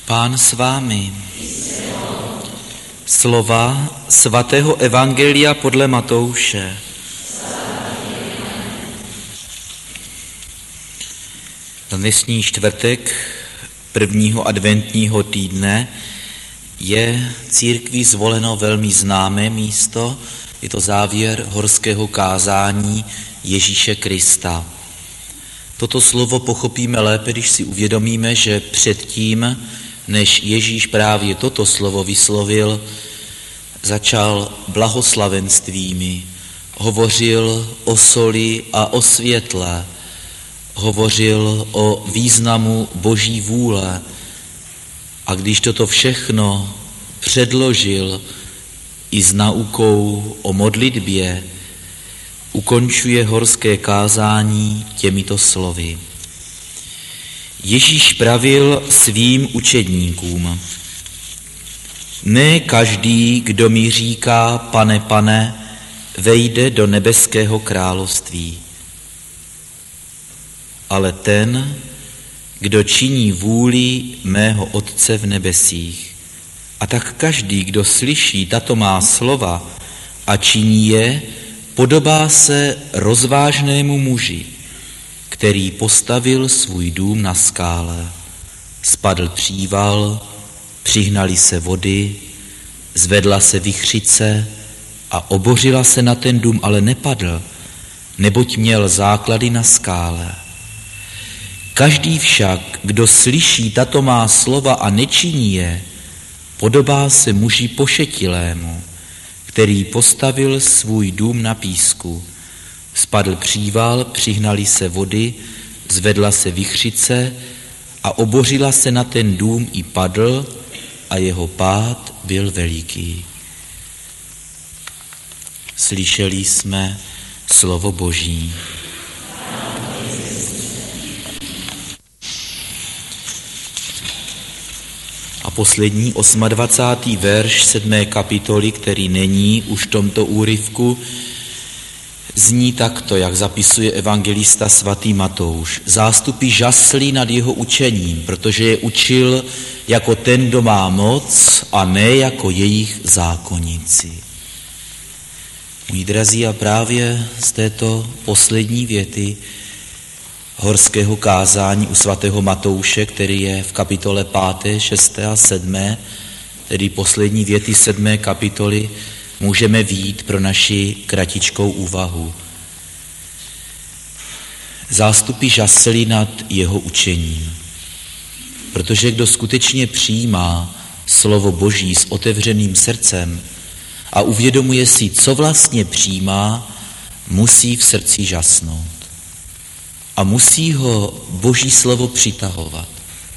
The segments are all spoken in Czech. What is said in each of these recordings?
Pán s vámi. Slova svatého evangelia podle Matouše. Na dnešní čtvrtek prvního adventního týdne je církví zvoleno velmi známé místo, je to závěr horského kázání Ježíše Krista. Toto slovo pochopíme lépe, když si uvědomíme, že předtím, než Ježíš právě toto slovo vyslovil, začal blahoslavenstvími, hovořil o soli a o světle, hovořil o významu Boží vůle. A když toto všechno předložil i s naukou o modlitbě, ukončuje horské kázání těmito slovy. Ježíš pravil svým učedníkům: Ne každý, kdo mi říká, Pane, Pane, vejde do nebeského království, ale ten, kdo činí vůli mého Otce v nebesích. A tak každý, kdo slyší tato má slova a činí je, podobá se rozvážnému muži, který postavil svůj dům na skále. Spadl příval, přihnali se vody, zvedla se vichřice a obořila se na ten dům, ale nepadl, neboť měl základy na skále. Každý však, kdo slyší tato má slova a nečiní je, podobá se muži pošetilému, který postavil svůj dům na písku. Spadl příval, přihnali se vody, zvedla se vichřice a obořila se na ten dům i padl a jeho pád byl veliký. Slyšeli jsme slovo Boží. A poslední 28. verš 7. kapitoly, který není už v tomto úryvku, zní takto, jak zapisuje evangelista svatý Matouš. Zástupy žasli nad jeho učením, protože je učil jako ten, kdo má moc, a ne jako jejich zákonníci. Moji drazí, a právě z této poslední věty horského kázání u svatého Matouše, který je v kapitole 5., 6. a 7., tedy poslední věty 7. kapitoly, můžeme vyjít pro naši kratičkou úvahu. Zástupy žasli nad jeho učením, protože kdo skutečně přijímá slovo Boží s otevřeným srdcem a uvědomuje si, co vlastně přijímá, musí v srdci žasnout. A musí ho Boží slovo přitahovat.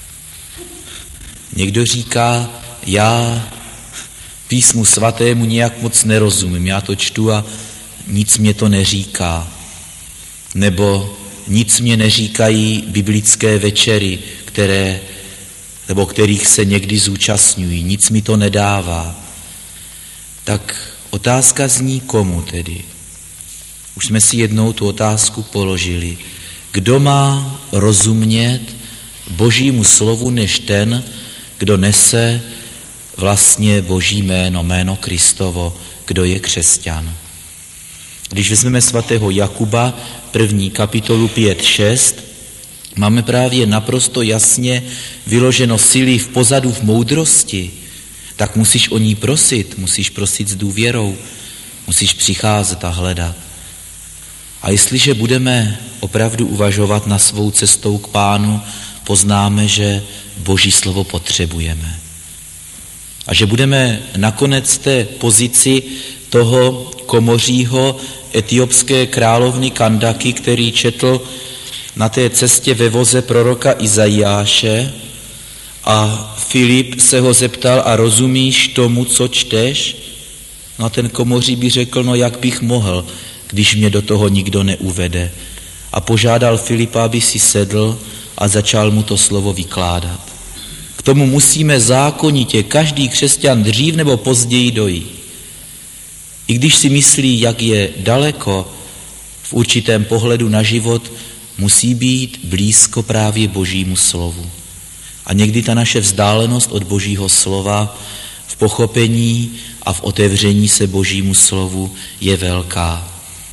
Někdo říká, já písmu svatému nějak moc nerozumím, já to čtu a nic mě to neříká. Nebo nic mě neříkají biblické večery, kterých se někdy zúčastňují, nic mi to nedává. Tak otázka zní, komu tedy? Už jsme si jednou tu otázku položili. Kdo má rozumět Božímu slovu než ten, kdo nese vlastně Boží jméno Kristovo, kdo je křesťan? Když vezmeme svatého Jakuba, 1. kapitolu 5-6, máme právě naprosto jasně vyloženo síly v pozadu v moudrosti, tak musíš o ní prosit, musíš prosit s důvěrou, musíš přicházet a hledat. A jestliže budeme opravdu uvažovat na svou cestou k Pánu, poznáme, že Boží slovo potřebujeme. A že budeme nakonec v té pozici toho komořího etiopské královny Kandaky, který četl na té cestě ve voze proroka Izajáše, a Filip se ho zeptal, a rozumíš tomu, co čteš? No a ten komoří by řekl, no jak bych mohl, když mě do toho nikdo neuvede. A požádal Filipa, aby si sedl a začal mu to slovo vykládat. K tomu musíme zákonitě každý křesťan dřív nebo později dojít. I když si myslí, jak je daleko v určitém pohledu na život, musí být blízko právě Božímu slovu. A někdy ta naše vzdálenost od Božího slova v pochopení a v otevření se Božímu slovu je velká.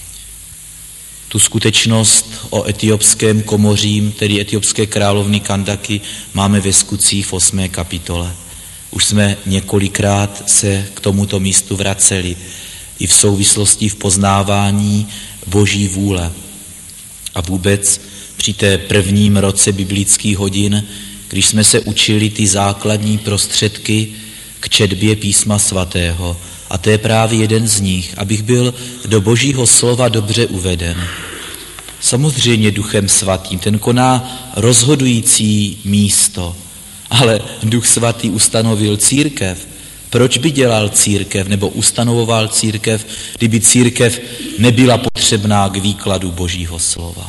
Tu skutečnost o etiopském komořím, tedy etiopské královny Kandaky, máme ve Skutcích v 8. kapitole. Už jsme několikrát se k tomuto místu vraceli i v souvislosti v poznávání Boží vůle. A vůbec při té prvním roce biblických hodin, když jsme se učili ty základní prostředky k četbě písma svatého, a to je právě jeden z nich, abych byl do Božího slova dobře uveden. Samozřejmě Duchem svatým, ten koná rozhodující místo, ale Duch svatý ustanovil církev. Proč by dělal církev nebo ustanovoval církev, kdyby církev nebyla potřebná k výkladu Božího slova?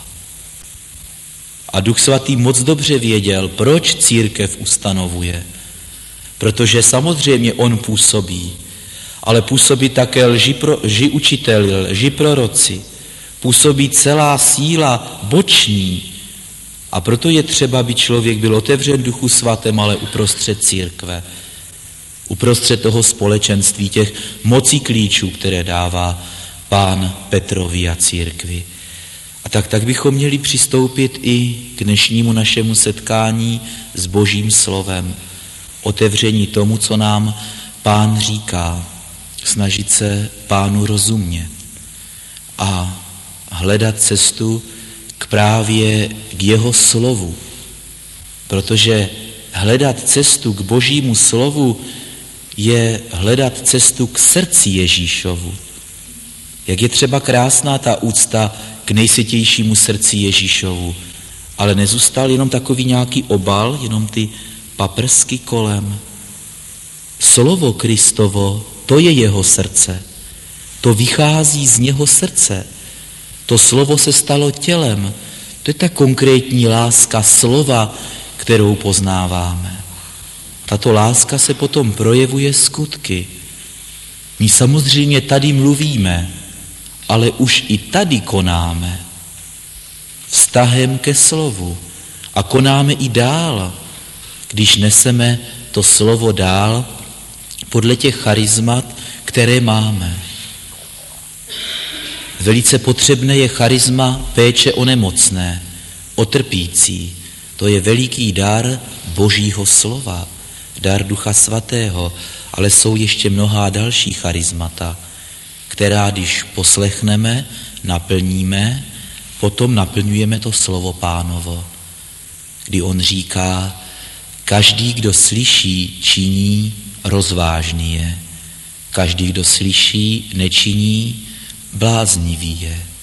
A Duch svatý moc dobře věděl, proč církev ustanovuje. Protože samozřejmě on působí, ale působí také lži učiteli, lži proroci, působí celá síla boční. A proto je třeba, aby člověk byl otevřen Duchu svatém, ale uprostřed církve, uprostřed toho společenství, těch mocí klíčů, které dává Pán Petrovi a církvi. A tak bychom měli přistoupit i k dnešnímu našemu setkání s Božím slovem. Otevření tomu, co nám Pán říká. Snažit se Pánu rozumět a hledat cestu právě k jeho slovu. Protože hledat cestu k Božímu slovu je hledat cestu k srdci Ježíšovu. Jak je třeba krásná ta úcta k nejsvětějšímu srdci Ježíšovu, ale nezůstal jenom takový nějaký obal, jenom ty paprsky kolem. Slovo Kristovo, to je jeho srdce. To vychází z něho srdce. To slovo se stalo tělem. To je ta konkrétní láska slova, kterou poznáváme. Tato láska se potom projevuje skutky. My samozřejmě tady mluvíme, ale už i tady konáme vztahem ke slovu a konáme i dál, když neseme to slovo dál podle těch charizmat, které máme. Velice potřebné je charisma péče o nemocné, o trpící. To je veliký dar Božího slova, dar Ducha svatého, ale jsou ještě mnohá další charizmata, která když poslechneme, naplníme, potom naplňujeme to slovo Pánovo, kdy on říká, každý, kdo slyší, činí, rozvážný je. Každý, kdo slyší, nečiní, bláznivý je.